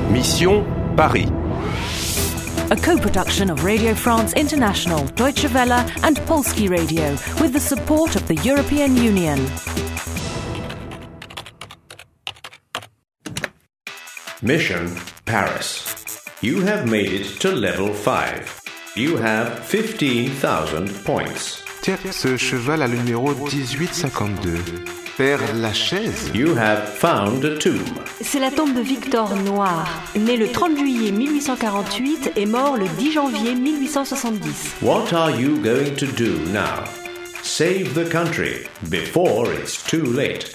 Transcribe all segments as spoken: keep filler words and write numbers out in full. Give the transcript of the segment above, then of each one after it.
Mission Paris. A co-production of Radio France International, Deutsche Welle and Polski Radio with the support of the European Union. Mission Paris. You have made it to level five. You have fifteen thousand points. Tiens, ce cheval a le numéro dix-huit cinquante-deux. Père Lachaise. You have found a tomb. C'est la tombe de Victor Noir, né le trente juillet mille huit cent quarante-huit et mort le dix janvier mille huit cent soixante-dix. What are you going to do now? Save the country before it's too late.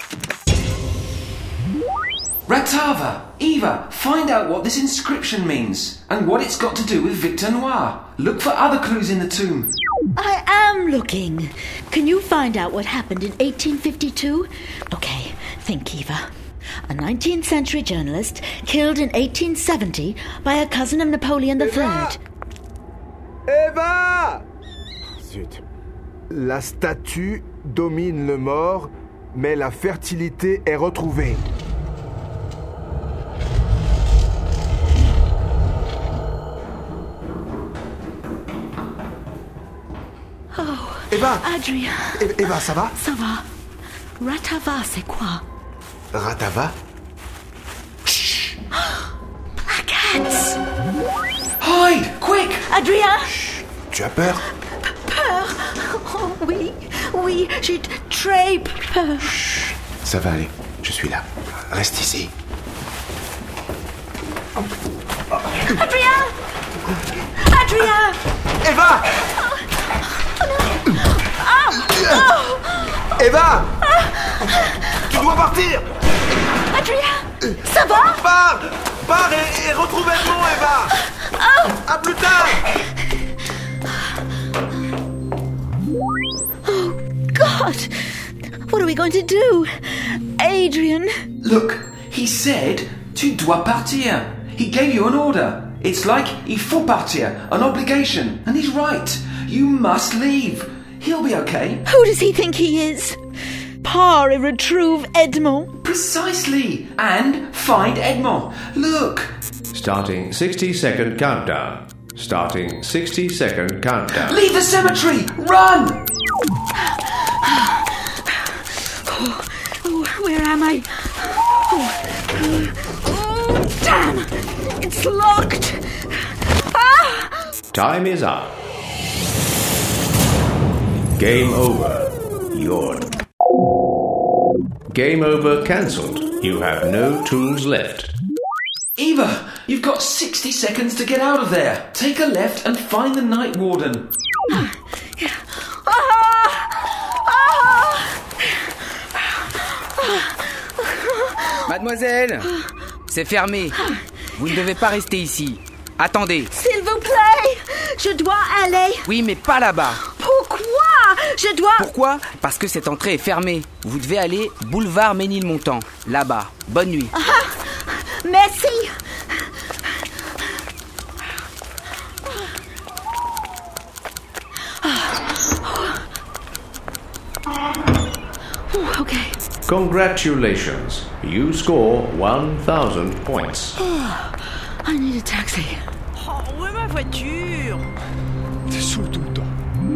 Ratava, Eva, find out what this inscription means and what it's got to do with Victor Noir. Look for other clues in the tomb. I am looking. Can you find out what happened in eighteen fifty-two? Okay, think, Eva. A nineteenth century journalist killed in eighteen seventy by a cousin of Napoleon the Third. Eva! Zut. La statue domine le mort, mais la fertilité est retrouvée. Oh, Eva! Adrien. Eva, ça va? Ça va. Ratava, c'est quoi? Ratava? Chut! Black hats! Hide! Quick! Adrien! Chut! Tu as peur? Peur? Oh, oui, oui, j'ai très peur. Chut! Ça va aller, je suis là. Reste ici. Adrien! Adrien! Eva! Eva! Tu dois partir! Adrien! Ça va? Pars! Pars et, et retrouve Edmond, Eva! À plus tard! Oh, God! What are we going to do? Adrian! Look, he said, tu dois partir. He gave you an order. It's like, il faut partir, an obligation. And he's right. You must leave. He'll be okay. Who does he think he is? Par et retrouve Edmond. Precisely. And find Edmond. Look. Starting sixty second countdown. Starting sixty second countdown. Leave the cemetery. Run. Oh, oh, where am I? Oh, oh, damn! It's locked. Ah! Time is up. Game over. You're... Game over cancelled. You have no tools left. Eva, you've got sixty seconds to get out of there. Take a left and find the night warden. Mademoiselle, c'est fermé. Vous ne devez pas rester ici. Attendez. S'il vous plaît, je dois aller. Oui, mais pas là-bas. Pourquoi? Je dois... Pourquoi? Parce que cette entrée est fermée. Vous devez aller boulevard Ménilmontant, là-bas. Bonne nuit. Ah, merci. Ooh, okay. Congratulations. You score one thousand points. Oh, I need a taxi. Oh, où est ma voiture? T'es saoul tout le temps.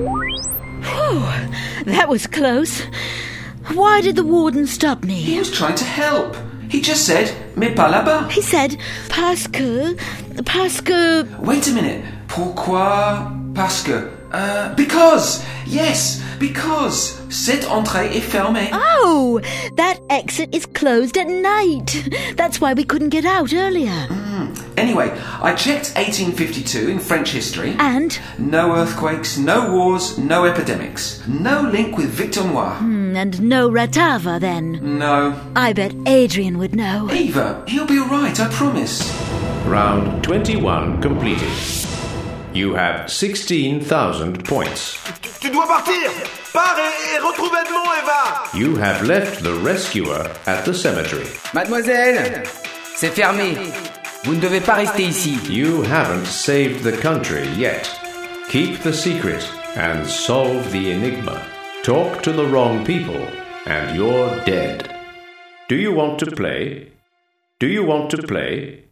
Whew, that was close. Why did the warden stop me? He was trying to help. He just said, mais pas là-bas. He said, parce que... Parce que... Wait a minute. Pourquoi? Parce que... Uh, because. Yes, because. Cette entrée est fermée. Oh, that exit is closed at night. That's why we couldn't get out earlier. Mm. Anyway, I checked eighteen fifty-two in French history. And? No earthquakes, no wars, no epidemics. No link with Victor Noir. Mm, and no Ratava, then? No. I bet Adrian would know. Eva, he'll be alright, I promise. Round twenty-one completed. You have sixteen thousand points. Tu, tu dois partir! Pars et, et retrouve Edmond, Eva! You have left the rescuer at the cemetery. Mademoiselle, c'est fermé. Vous ne devez pas rester ici. You haven't saved the country yet. Keep the secret and solve the enigma. Talk to the wrong people and you're dead. Do you want to play? Do you want to play?